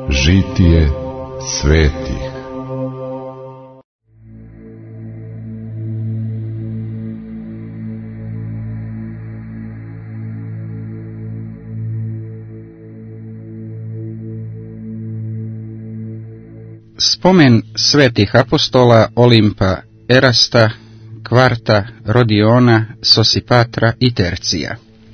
Žitije svetih. Spomen svetih apostola Olimpa, Erasta, Kvarta, Rodiona, Sosipatra i Tercija.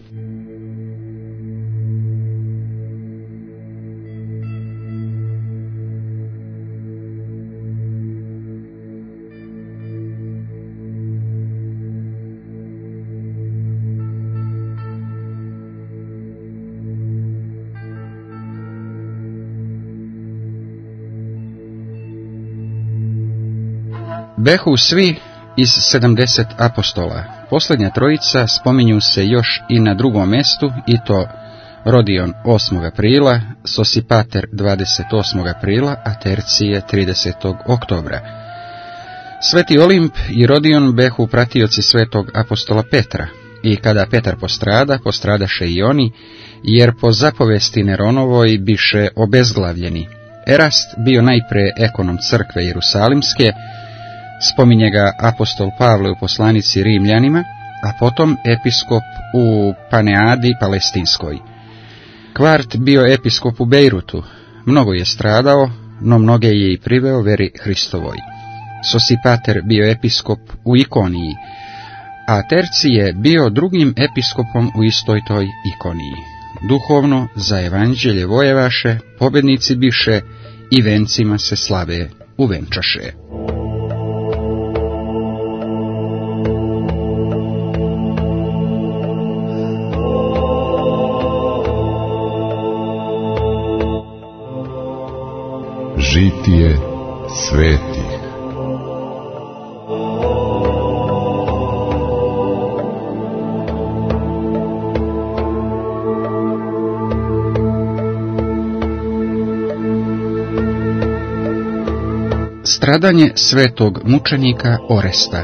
Behu svi iz 70 apostola. Posljednja trojica spominju se još i na drugom mjestu, i to Rodion 8. aprila, Sosipater 28. aprila, a Tercije 30. oktobra. Sveti Olimp i Rodion behu pratioci svetog apostola Petra, i kada Petar postrada, postradaše i oni, jer po zapovesti Neronovoj biše obezglavljeni. Erast bio najpre ekonom crkve Jerusalimske, spominje ga apostol Pavle u poslanici Rimljanima, a potom episkop u Paneadi Palestinskoj. Kvart bio episkop u Bejrutu, mnogo je stradao, no mnoge je i priveo veri Hristovoj. Sosipater bio episkop u Ikoniji, a Tercije bio drugim episkopom u istoj toj Ikoniji. Duhovno za evanđelje vojevaše, pobednici biše i vencima se slave uvenčaše. Žitije svetih. Stradanje svetog mučenika Oresta.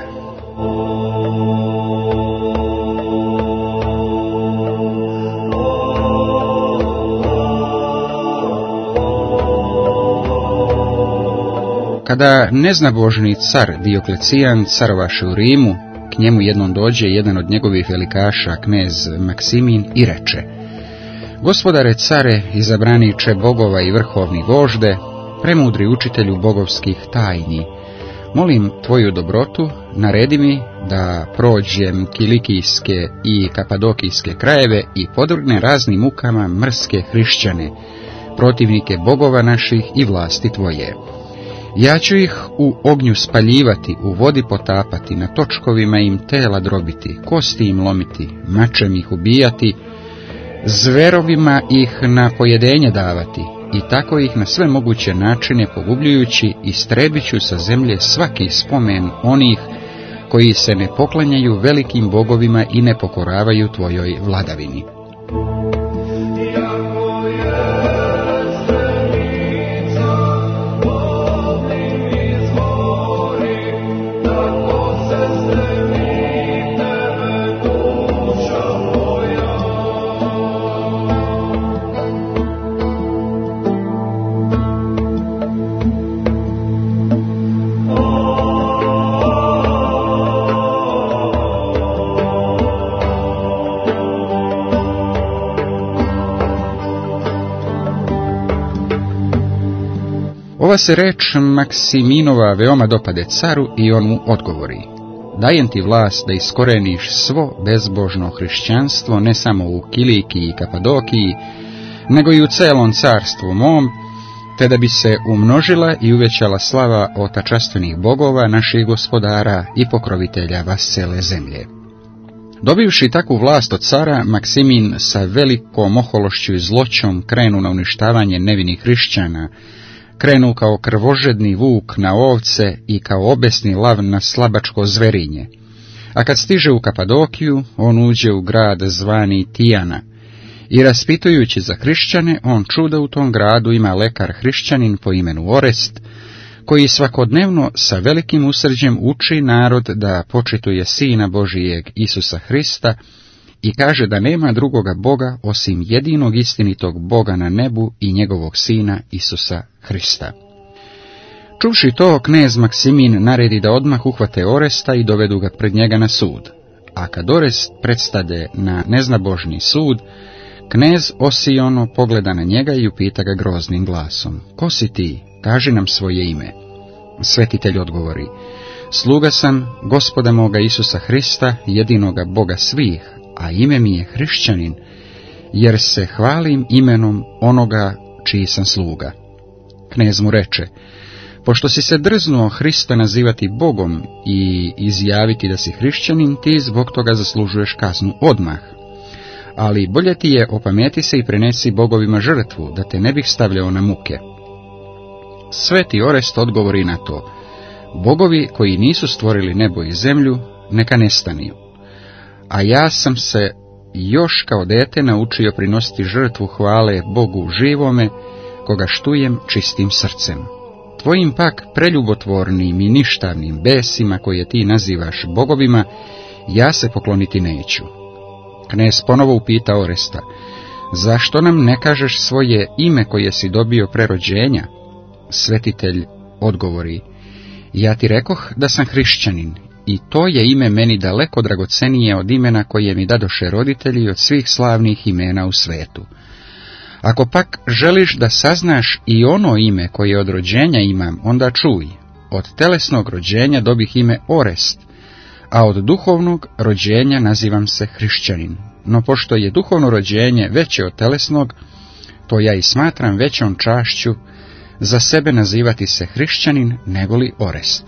Kada neznabožni car Dioklecijan carovaše u Rimu, k njemu jednom dođe jedan od njegovih velikaša, knez Maksimin, i reče: Gospodare care, izabraniče bogova i vrhovni vožde, premudri učitelju bogovskih tajni, molim tvoju dobrotu, naredi mi da prođem kilikijske i kapadokijske krajeve i podvrgne raznim mukama mrske hrišćane, protivnike bogova naših i vlasti tvoje. Ja ću ih u ognju spaljivati, u vodi potapati, na točkovima im tela drobiti, kosti im lomiti, mačem ih ubijati, zverovima ih na pojedenje davati, i tako ih na sve moguće načine pogubljujući istrebit ću sa zemlje svaki spomen onih koji se ne poklanjaju velikim bogovima i ne pokoravaju tvojoj vladavini. Ova se reč Maksiminova veoma dopade caru i on mu odgovori: Dajem ti vlast da iskoreniš svo bezbožno hrišćanstvo ne samo u Kilikiji i Kapadokiji, nego i u celom carstvu mom, te da bi se umnožila i uvećala slava otačastvenih bogova naših gospodara i pokrovitelja vas cele zemlje. Dobivši takvu vlast od cara, Maksimin sa velikom ohološću i zloćom krenu na uništavanje nevinih hrišćana, krenu kao krvožedni vuk na ovce i kao obesni lav na slabačko zverinje. A kad stiže u Kapadokiju, on uđe u grad zvani Tijana, i raspitujući za hrišćane, on čuda u tom gradu ima lekar hrišćanin po imenu Orest, koji svakodnevno sa velikim usrđem uči narod da počituje Sina Božijeg Isusa Hrista i kaže da nema drugoga Boga osim jedinog istinitog Boga na nebu i njegovog Sina Isusa Hrista. Čuvši to, knez Maksimin naredi da odmah uhvate Oresta i dovedu ga pred njega na sud. A kad Orest predstade na neznabožni sud, knez Osiono pogleda na njega i upita ga groznim glasom: Ko si ti? Kaži nam svoje ime. Svetitelj odgovori: Sluga sam Gospoda moga Isusa Hrista, jedinoga Boga svih, a ime mi je hrišćanin, jer se hvalim imenom onoga čiji sam sluga. Knez mu reče: Pošto si se drznuo Hrista nazivati Bogom i izjaviti da si hrišćanin, ti zbog toga zaslužuješ kaznu odmah. Ali bolje ti je opameti se i prenesi bogovima žrtvu, da te ne bih stavljao na muke. Sveti Orest odgovori na to: Bogovi koji nisu stvorili nebo i zemlju, neka nestaniju. A ja sam se još kao dete naučio prinositi žrtvu hvale Bogu živome, koga štujem čistim srcem. Tvojim pak preljubotvornim i ništavnim besima, koje ti nazivaš bogovima, ja se pokloniti neću. Knez ponovo upita Oresta: Zašto nam ne kažeš svoje ime koje si dobio pre rođenja? Svetitelj odgovori: Ja ti rekoh da sam hrišćanin, i to je ime meni daleko dragocenije od imena koje mi dadoše roditelji od svih slavnih imena u svetu. Ako pak želiš da saznaš i ono ime koje od rođenja imam, onda čuj: od telesnog rođenja dobih ime Orest, a od duhovnog rođenja nazivam se hrišćanin. No pošto je duhovno rođenje veće od telesnog, to ja i smatram većom čašću za sebe nazivati se hrišćanin negoli Orest.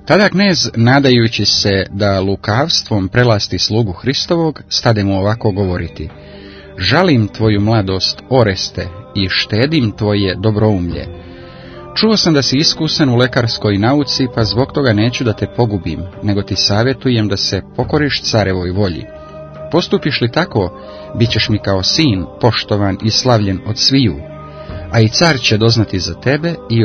Tada knez, nadajući se da lukavstvom prelasti slugu Hristovog, stade mu ovako govoriti: žalim tvoju mladost, Oreste, i štedim tvoje dobroumlje. Čuo sam da si iskusan u lekarskoj nauci, pa zbog toga neću da te pogubim, nego ti savjetujem da se pokoriš carevoj volji. Postupiš li tako, bit ćeš mi kao sin, poštovan i slavljen od sviju, a i car će doznati za tebe i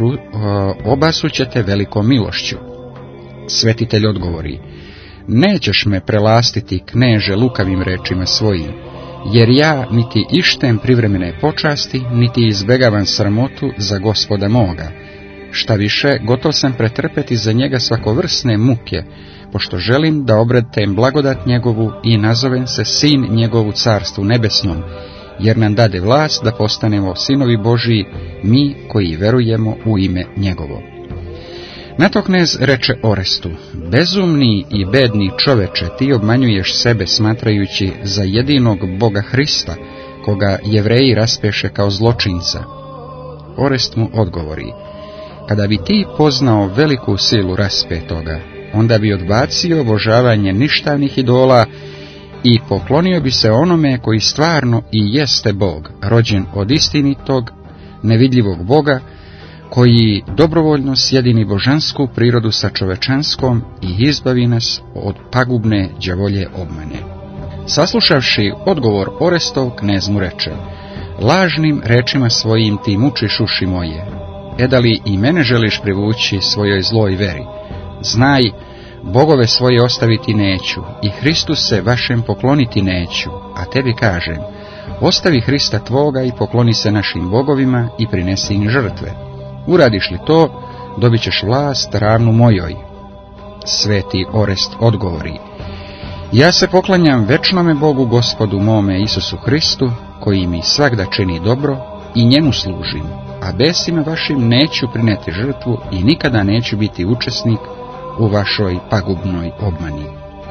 obasuće te velikom milošću. Svetitelj odgovori: nećeš me prelastiti, kneže, lukavim rečima svojim, jer ja niti ištem privremene počasti, niti izbegavam sramotu za Gospoda moga. Šta više, gotov sam pretrpeti za njega svakovrsne muke, pošto želim da obredtem blagodat njegovu i nazovem se sin njegovu carstvu nebesnom, jer nam dade vlast da postanemo sinovi Božiji, mi koji verujemo u ime njegovo. Na to knez reče Orestu: bezumni i bedni čoveče, ti obmanjuješ sebe smatrajući za jedinog Boga Hrista, koga Jevreji raspeše kao zločinca. Orest mu odgovori: kada bi ti poznao veliku silu raspetoga, onda bi odbacio obožavanje ništavnih idola i poklonio bi se onome koji stvarno i jeste Bog, rođen od istinitog, nevidljivog Boga, koji dobrovoljno sjedini božansku prirodu sa čovečanskom i izbavi nas od pagubne đavolje obmane. Saslušavši odgovor Orestov, knez mu reče: lažnim rečima svojim ti mučiš uši moje. Da li i mene želiš privući svojoj zloj veri? Znaj, bogove svoje ostaviti neću i Hristu se vašem pokloniti neću, a tebi kažem: ostavi Hrista tvoga i pokloni se našim bogovima i prinesi im žrtve. Uradiš li to, dobit ćeš vlast ravnu mojoj. Sveti Orest odgovori: ja se poklanjam večnome Bogu, Gospodu mome Isusu Hristu, koji mi svagda čini dobro, i njemu služim, a besima vašim neću prineti žrtvu i nikada neću biti učesnik u vašoj pagubnoj obmani.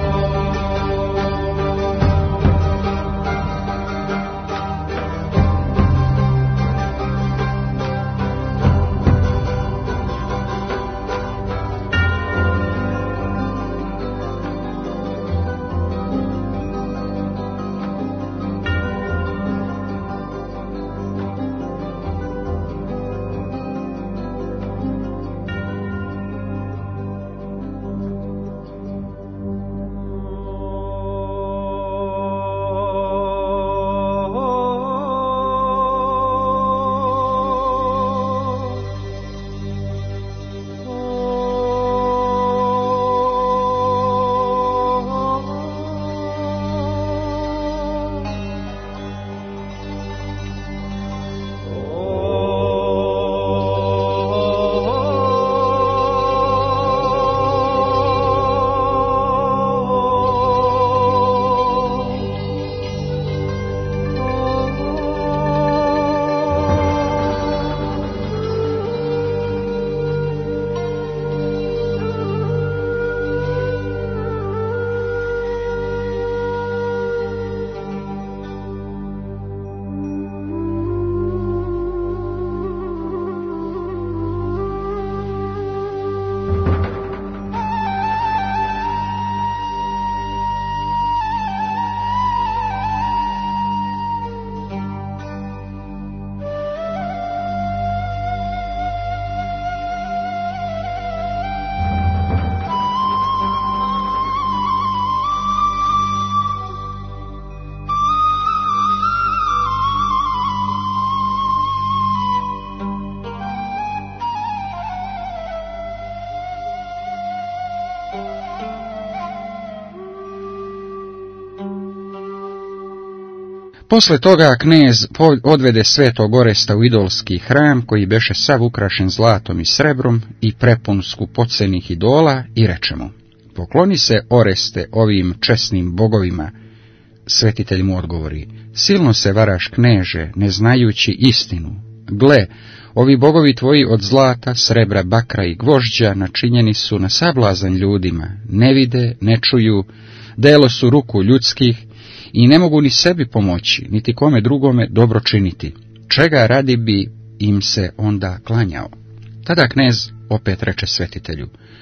Posle toga knez odvede svetog Oresta u idolski hram, koji beše sav ukrašen zlatom i srebrom i prepun skupocenih idola, i reče mu: pokloni se, Oreste, ovim česnim bogovima. Svetitelj mu odgovori: silno se varaš, kneže, ne znajući istinu. Gle, ovi bogovi tvoji od zlata, srebra, bakra i gvožđa načinjeni su na sablazan ljudima, ne vide, ne čuju, delo su ruku ljudskih i ne mogu ni sebi pomoći, niti kome drugome dobro činiti. Čega radi bi im se onda klanjao? Tada knez opet reče svetitelju: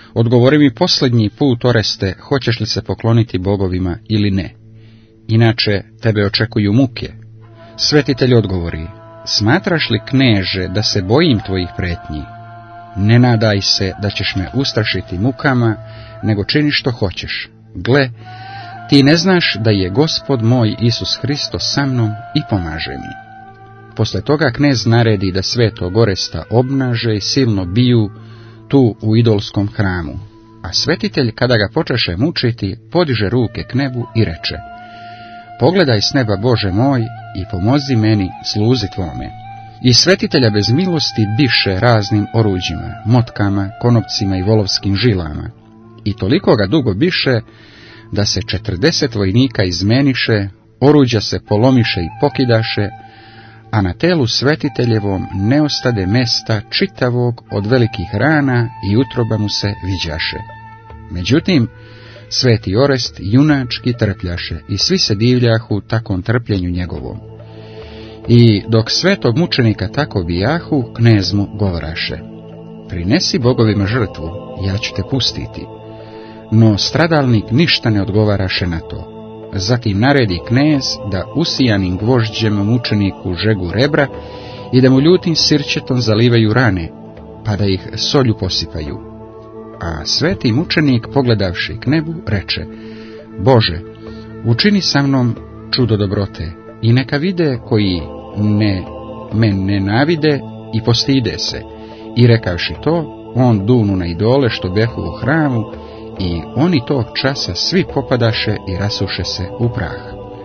Odgovori mi posljednji put, Oreste, hoćeš li se pokloniti bogovima ili ne? Inače tebe očekuju muke. Svetitelj odgovori, smatraš li, kneže, da se bojim tvojih pretnji? Ne nadaj se da ćeš me ustrašiti mukama, nego čini što hoćeš. Gle, ti ne znaš da je Gospod moj Isus Hristos sa mnom i pomaže mi. Posle toga knez naredi da svetog Oresta obnaže i silno biju tu u idolskom hramu, a svetitelj, kada ga počeše mučiti, podiže ruke k nebu i reče, pogledaj s neba, Bože moj, i pomozi meni, sluzi tvome. I svetitelja bez milosti biše raznim oruđima, motkama, konopcima i volovskim žilama, i toliko ga dugo biše, da se 40 vojnika izmeniše, oruđa se polomiše i pokidaše, a na telu svetiteljevom ne ostade mesta čitavog od velikih rana i utroba mu se viđaše. Međutim, sveti Orest junački trpljaše i svi se divljahu takom trpljenju njegovom. I dok svetog mučenika tako bijahu, knez mu govoraše, prinesi bogovima žrtvu, ja ću te pustiti. No stradalnik ništa ne odgovaraše na to. Zatim naredi knez da usijanim gvožđem mučeniku žegu rebra i da mu ljutim sirćetom zalivaju rane, pa da ih solju posipaju. A sveti mučenik, pogledavši k nebu, reče, Bože, učini sa mnom čudo dobrote i neka vide koji men nenavide i postide se. I rekavši to, on dunu na idole što behu u hramu, i oni tog časa svi popadaše i rasuše se u prah.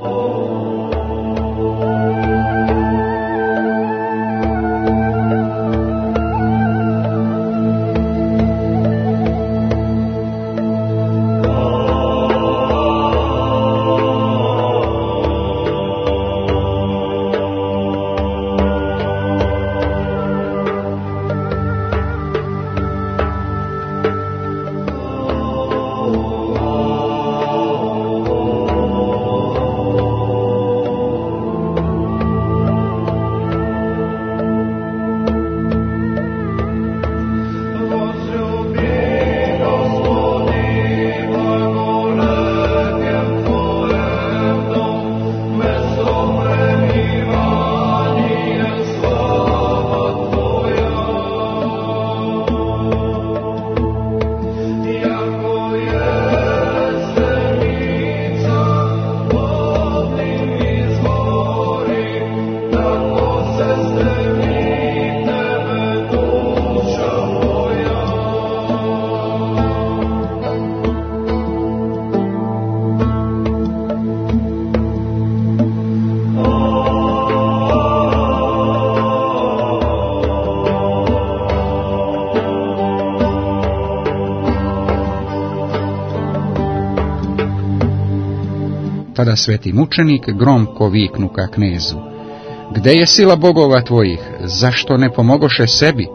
Tada sveti mučenik gromko viknu ka knezu, gde je sila bogova tvojih, zašto ne pomogoše sebi?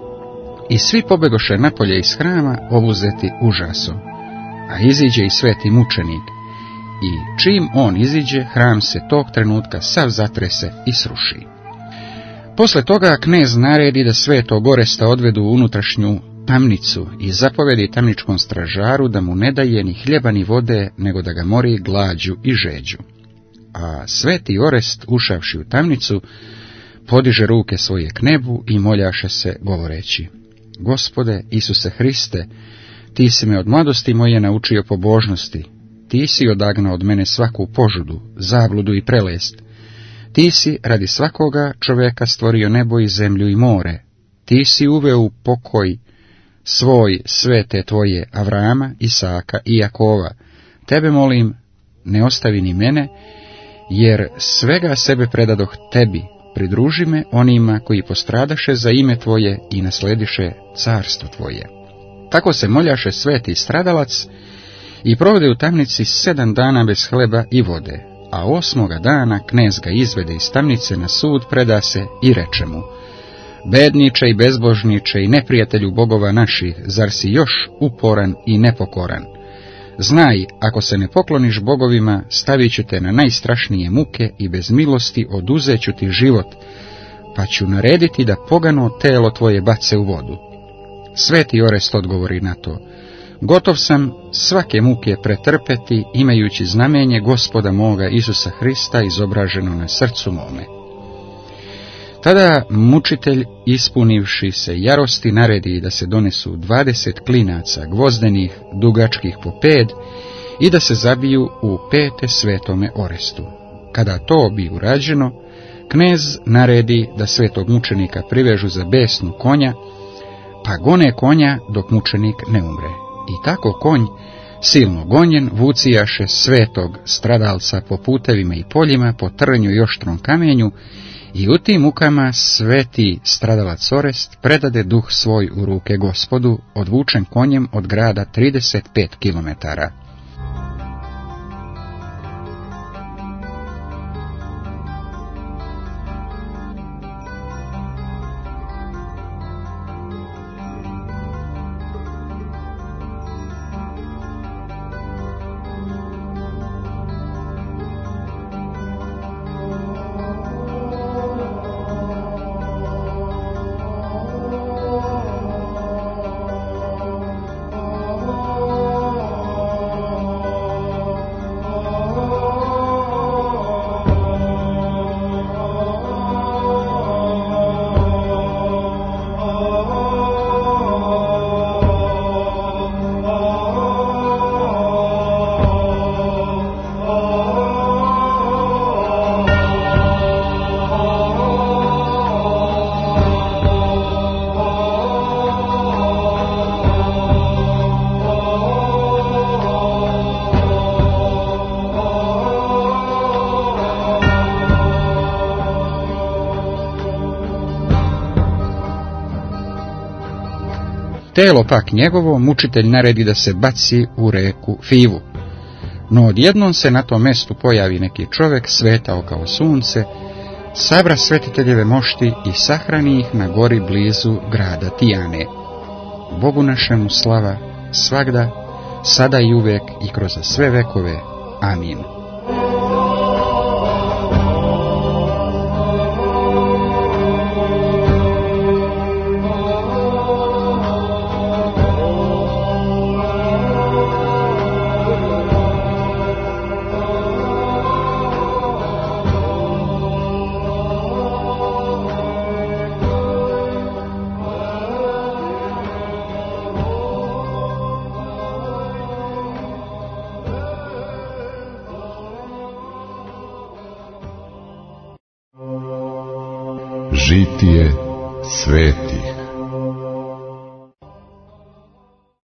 I svi pobegoše napolje iz hrama, obuzeti užasom. A iziđe i sveti mučenik, i čim on iziđe, hram se tog trenutka sav zatrese i sruši. Posle toga knez naredi da svetog Oresta odvedu u unutrašnju tamnicu i zapovedi tamničkom stražaru da mu ne daje ni hljeba ni vode, nego da ga mori glađu i žeđu. A sveti Orest, ušavši u tamnicu, podiže ruke svoje k nebu i moljaše se, govoreći, Gospode Isuse Hriste, ti si me od mladosti moje naučio pobožnosti, ti si odagnao od mene svaku požudu, zabludu i prelest, ti si radi svakoga čoveka stvorio nebo i zemlju i more, ti si uveo u pokoj svoj svete tvoje Avrama, Isaka i Jakova. Tebe molim, ne ostavi ni mene, jer svega sebe predadoh tebi, pridruži me onima koji postradaše za ime tvoje i naslediše carstvo tvoje. Tako se moljaše sveti stradalac i provode u tamnici 7 dana bez hleba i vode, a 8. dana knez ga izvede iz tamnice na sud, preda se i reče mu, bedniče i bezbožniče i neprijatelju bogova naših, zar si još uporan i nepokoran? Znaj, ako se ne pokloniš bogovima, stavit ću te na najstrašnije muke i bez milosti oduzet ću ti život, pa ću narediti da pogano telo tvoje bace u vodu. Sveti Orest odgovori na to, Gotov sam svake muke pretrpeti, imajući znamenje Gospoda moga Isusa Hrista izobraženo na srcu mome. Tada mučitelj, ispunivši se jarosti, naredi da se donesu 20 klinaca gvozdenih, dugačkih po 5, i da se zabiju u pete svetome orestu. Kada to bi urađeno, knez naredi da svetog mučenika privežu za besnu konja, pa gone konja dok mučenik ne umre. I tako konj, silno gonjen, vucijaše svetog stradalca po putevima i poljima, po trnju i oštrom kamenju, i u tim mukama sveti stradalac Orest predade duh svoj u ruke Gospodu, odvučen konjem od grada 35 kilometara. Telo pak njegovo mučitelj naredi da se baci u reku Fivu. No odjednom se na tom mestu pojavi neki čovjek svetao kao sunce, sabra svetiteljeve mošti i sahrani ih na gori blizu grada Tijane. Bogu našemu slava svagda, sada i uvek i kroz sve vekove. Amin. Žitije svetih.